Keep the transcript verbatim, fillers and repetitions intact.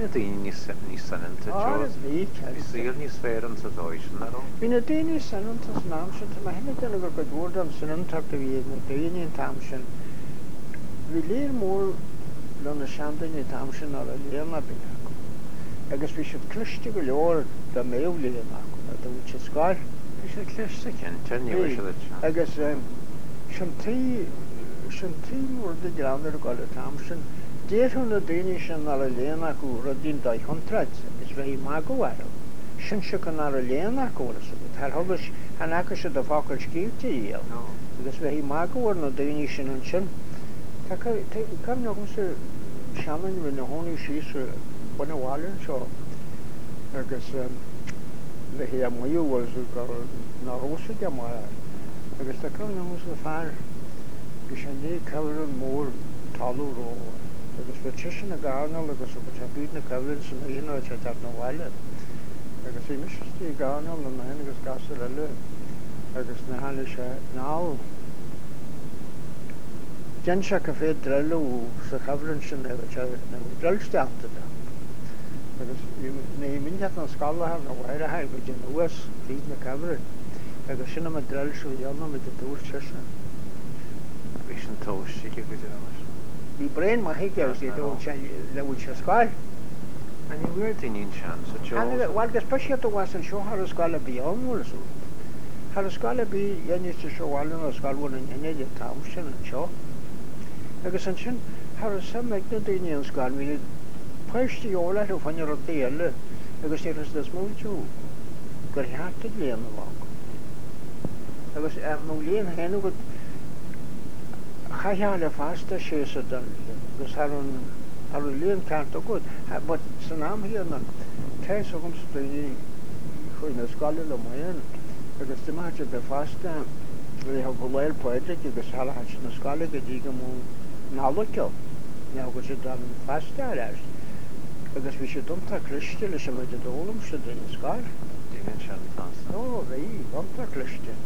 na daoine níos sananta Áras bhí Is síl níos fér an sa dóis na ró. Bhí na daoine sananta san amsin tá hena duna go go dúir an sanantar do bhí na daoine an tamsin. Bhí léir mór le na seandaine tamsin ar a léana bine acu. Agus bhí siad cluiste go leor do méh léana acu na do bhúte sáil. Bhí sé cluiste cin teníomh se le agus sin tí mór de granar go le tamsin. Déirún na daoine sin ar a léana acu ra dín dá chuntraid is bheith má go bhhair. Sin se gan ar a léana acu Tar thugus an acu se do fácail scílte íal. Agus bheith má go bhhair na daoine sin an sin. Cam nach sa seaman bhí na hónaí síos buna bháilinn seo agus le hí a muú bhil gur na rósa de mar. Agus tá cam nach sa fearr go sé ní cabhar mór talú ró. Agus bheit tisin na gáinal agus go te bíd na cabhlann san íon te tar na bhhaile. Agus bhí mistí gáinal na hen agus gasar eile agus na hála sé ná. Gen se go fé dreilú sa cabhlann sin na dreilsteachta da. Agus ní minneat na scalathe na bhaire haid go gin uas bíd na cabhlann. Agus sinna ma dreilsú dhéanam i do dúr tisin. Bhí sin tóistí go dtí Bhí brein má hiigeas í le bhúil se sáil. An ní bhuiir daoine sean sa teo. Bhil gus peisiad do bhhail an seo ar a sála bí anmúla sú. Har a sála bí dhéanaiste seoháilin a sáilhna inéide tam sin an seo. Agus an sin har a sam meid na daoine an sáil mí poistí óla ó fanne a déile agus é is des múltú gur heartta léana bhá. Agus nó léon héanú go chaheála fásta sésa don agus har an léon ceart a gud. But san am híon an teis a gomsa daoine chuin na sála le maion agus dimáte be fásta le ha go bhfuil poidir agus halahat na sála go dtí go mú nálaceil ne go sé an fásta leis. Agus bhí sé domta cliste leis sem méid a dólam se daoine sáil. Daoine sean fásta. Ó bhí domta cliste.